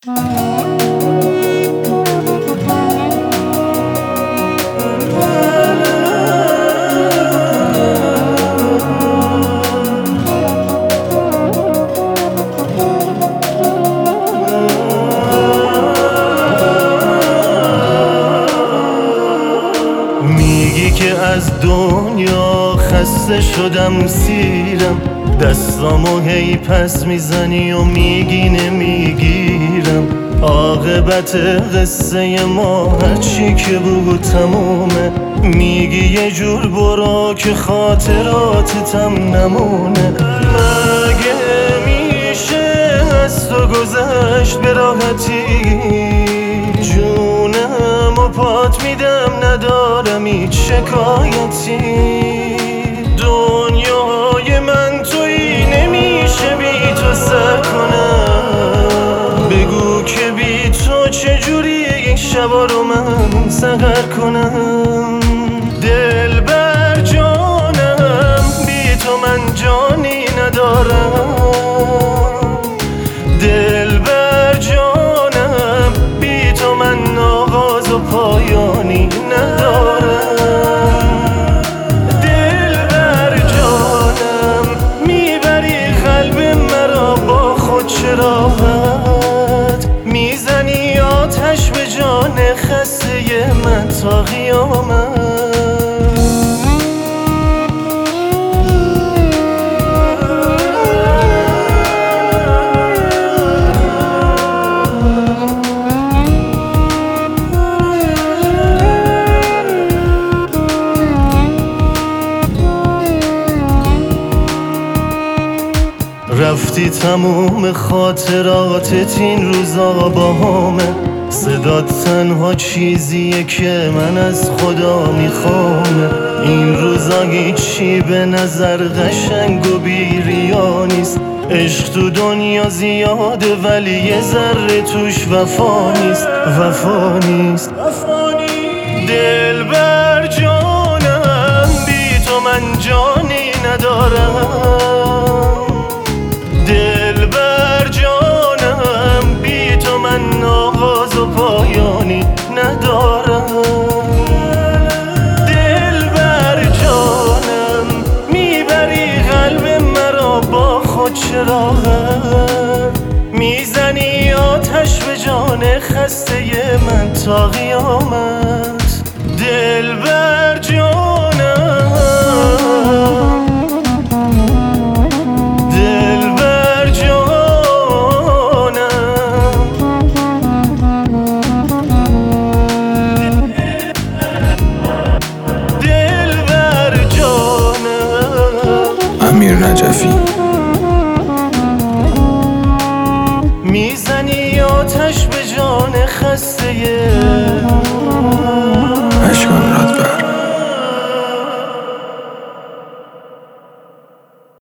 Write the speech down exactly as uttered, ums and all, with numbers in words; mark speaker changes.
Speaker 1: میگی که از دنیا خسته شدم سیرم، دستامو هی پس میزنی و میگی نمیگیرم. عاقبت قصه ما هرچی که بود تمومه، میگی یه جور برو که خاطراتتم نمونه. مگه میشه از تو گذشت به راحتی؟ جونم و پات میدم ندارم هیچ شکایتی. دنیای من تویی نمیشه بی تو سر کنم. بگو که بی تو چجوری این شبا رو من سحر کنم. دل بر جانم بی تو من جانی ندارم. دل بر جانم بی تو من آغاز و پایانی ندارم. دل بر جانم میبری قلب مرا با خود چه راحت. میزنی آتش به جان خسته من تا قیامت. رفتی تموم خاطراتت این روزا با همه. صدات تنها چیزیه که من از خدا میخوامه. این روزا هیچی به نظر قشنگ و بی‌ریا نیست. عشق تو دنیا زیاده ولی یه ذره توش وفا نیست. وفا نیست. دل بر جانم بی تو من جانی ندارم. دل بر جانم بی تو من آغاز و پایانی ندارم. دل بر جانم میبری قلب مرا با خود چه راحت. میزنی آتش به جان خسته من تا قیامت. دل بر جانم
Speaker 2: امیر نجفی.
Speaker 1: میزنی آتش به جان خسته